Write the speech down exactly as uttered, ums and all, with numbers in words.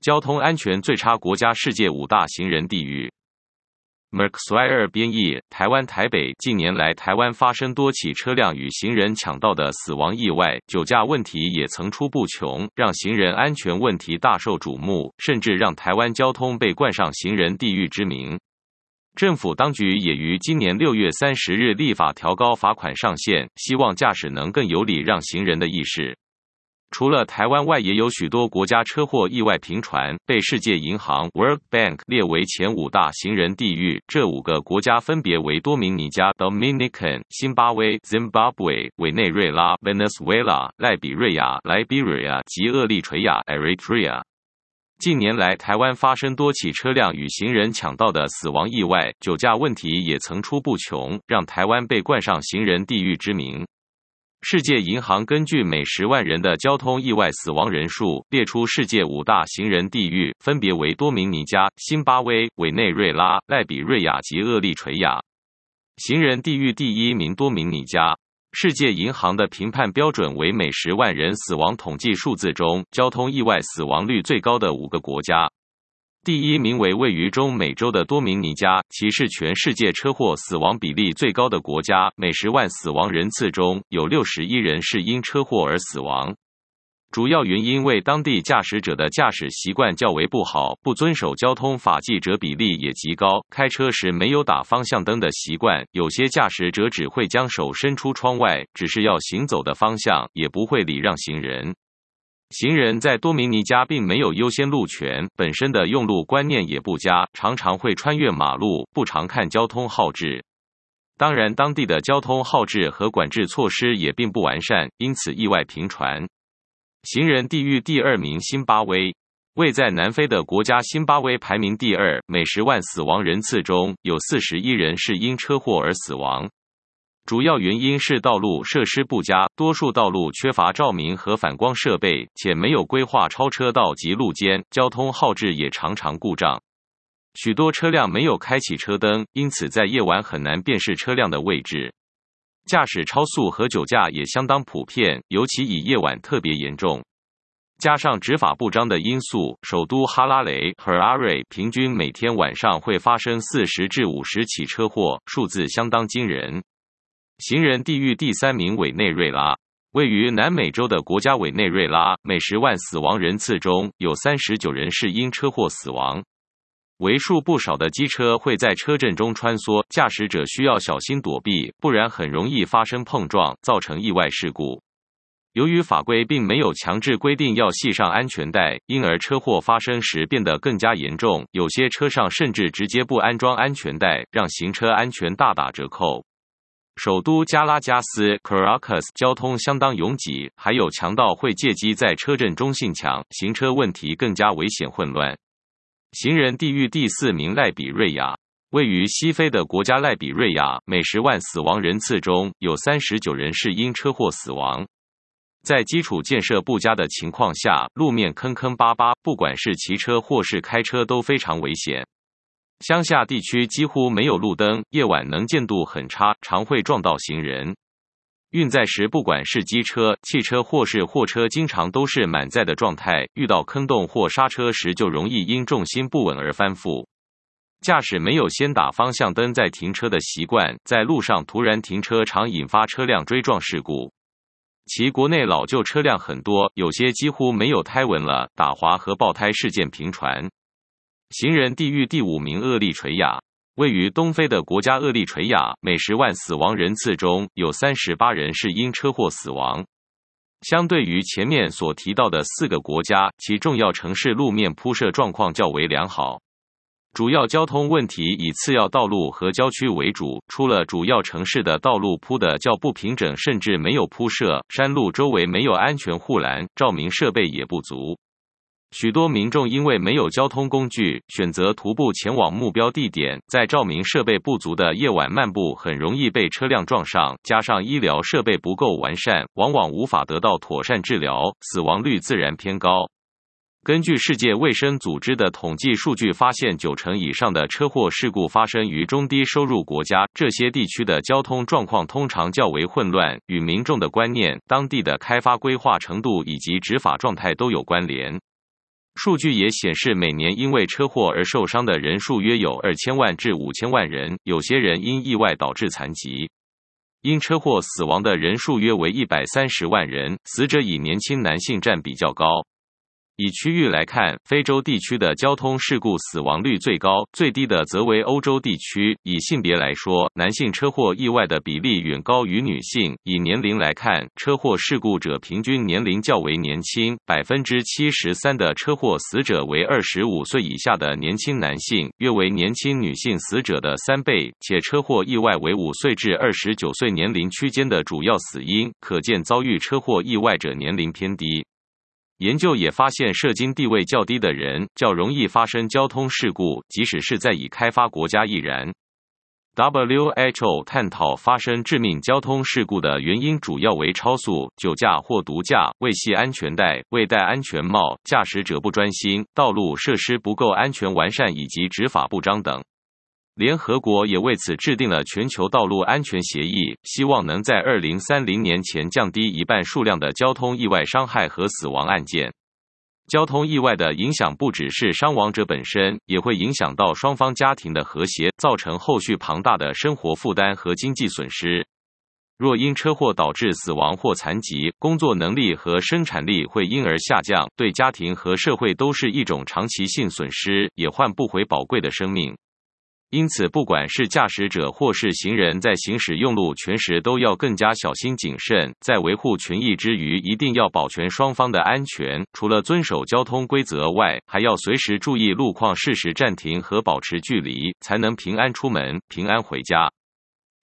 交通安全最差国家世界五大行人地狱。Merkswire 编译，台湾台北近年来台湾发生多起车辆与行人抢道的死亡意外，酒驾问题也层出不穷，让行人安全问题大受瞩目，甚至让台湾交通被冠上行人地狱之名。政府当局也于今年六月三十日立法调高罚款上限，希望驾驶能更有礼让行人的意识。除了台湾外，也有许多国家车祸意外频传，被世界银行 World Bank 列为前五大行人地狱。这五个国家分别为多明尼加 Dominican、辛巴威 Zimbabwe、委内瑞拉 Venezuela、赖比瑞亚 Liberia 及厄立垂亚 Eritrea。近年来，台湾发生多起车辆与行人抢道的死亡意外，酒驾问题也层出不穷，让台湾被冠上行人地狱之名。世界银行根据每十万人的交通意外死亡人数，列出世界五大行人地狱，分别为多明尼加、辛巴威、委内瑞拉、赖比瑞亚及厄立垂亚。行人地狱第一名多明尼加。世界银行的评判标准为每十万人死亡统计数字中交通意外死亡率最高的五个国家。第一名为位于中美洲的多明尼加，其是全世界车祸死亡比例最高的国家，每十万死亡人次中有六十一人是因车祸而死亡。主要原因为当地驾驶者的驾驶习惯较为不好，不遵守交通法纪者比例也极高，开车时没有打方向灯的习惯，有些驾驶者只会将手伸出窗外，只是要行走的方向，也不会礼让行人。行人在多明尼加并没有优先路权，本身的用路观念也不佳，常常会穿越马路，不常看交通号志。当然，当地的交通号志和管制措施也并不完善，因此意外频传。行人地狱第二名辛巴威，位在南非的国家辛巴威排名第二，每十万死亡人次中有四十一人是因车祸而死亡。主要原因是道路设施不佳，多数道路缺乏照明和反光设备，且没有规划超车道及路肩，交通号志也常常故障。许多车辆没有开启车灯，因此在夜晚很难辨识车辆的位置。驾驶超速和酒驾也相当普遍，尤其以夜晚特别严重。加上执法不彰的因素，首都哈拉雷 Harare 平均每天晚上会发生四十至五十起车祸，数字相当惊人。行人地狱第三名委内瑞拉，位于南美洲的国家委内瑞拉，每十万死亡人次中有三十九人是因车祸死亡。为数不少的机车会在车阵中穿梭，驾驶者需要小心躲避，不然很容易发生碰撞，造成意外事故。由于法规并没有强制规定要系上安全带，因而车祸发生时变得更加严重，有些车上甚至直接不安装安全带，让行车安全大打折扣。首都加拉加斯 Caracas 交通相当拥挤，还有强盗会借机在车阵中行抢，行车问题更加危险混乱。行人地狱第四名赖比瑞亚，位于西非的国家赖比瑞亚，每十万死亡人次中有三十九人是因车祸死亡。在基础建设不佳的情况下，路面坑坑巴巴，不管是骑车或是开车都非常危险。乡下地区几乎没有路灯，夜晚能见度很差，常会撞到行人。运载时不管是机车、汽车或是货车，经常都是满载的状态，遇到坑洞或刹车时就容易因重心不稳而翻覆。驾驶没有先打方向灯再停车的习惯，在路上突然停车常引发车辆追撞事故。其国内老旧车辆很多，有些几乎没有胎纹了，打滑和爆胎事件频传。行人地狱第五名厄立垂亚，位于东非的国家厄立垂亚，每十万死亡人次中有三十八人是因车祸死亡。相对于前面所提到的四个国家，其重要城市路面铺设状况较为良好。主要交通问题以次要道路和郊区为主，除了主要城市的道路铺得较不平整，甚至没有铺设，山路周围没有安全护栏，照明设备也不足。许多民众因为没有交通工具，选择徒步前往目标地点，在照明设备不足的夜晚漫步，很容易被车辆撞上，加上医疗设备不够完善，往往无法得到妥善治疗，死亡率自然偏高。根据世界卫生组织的统计数据发现，九成以上的车祸事故发生于中低收入国家，这些地区的交通状况通常较为混乱，与民众的观念、当地的开发规划程度以及执法状态都有关联。 数据也显示，每年因为车祸而受伤的人数约有二千万至五千万人，有些人因意外导致残疾。因车祸死亡的人数约为一百三十万人，死者以年轻男性占比较高。以区域来看，非洲地区的交通事故死亡率最高，最低的则为欧洲地区。以性别来说，男性车祸意外的比例远高于女性。以年龄来看，车祸事故者平均年龄较为年轻， 百分之七十三 的车祸死者为二十五岁以下的年轻男性，约为年轻女性死者的三倍，且车祸意外为五岁至二十九岁年龄区间的主要死因，可见遭遇车祸意外者年龄偏低。研究也发现，社经地位较低的人较容易发生交通事故，即使是在已开发国家亦然。W H O 探讨发生致命交通事故的原因主要为超速、酒驾或毒驾、未系安全带、未戴安全帽、驾驶者不专心、道路设施不够安全完善以及执法不彰等。联合国也为此制定了全球道路安全协议，希望能在二零三零年前降低一半数量的交通意外伤害和死亡案件。交通意外的影响不只是伤亡者本身，也会影响到双方家庭的和谐，造成后续庞大的生活负担和经济损失。若因车祸导致死亡或残疾，工作能力和生产力会因而下降，对家庭和社会都是一种长期性损失，也换不回宝贵的生命。因此，不管是驾驶者或是行人，在行驶用路权时都要更加小心谨慎，在维护权益之余，一定要保全双方的安全。除了遵守交通规则外，还要随时注意路况，适时暂停和保持距离，才能平安出门，平安回家。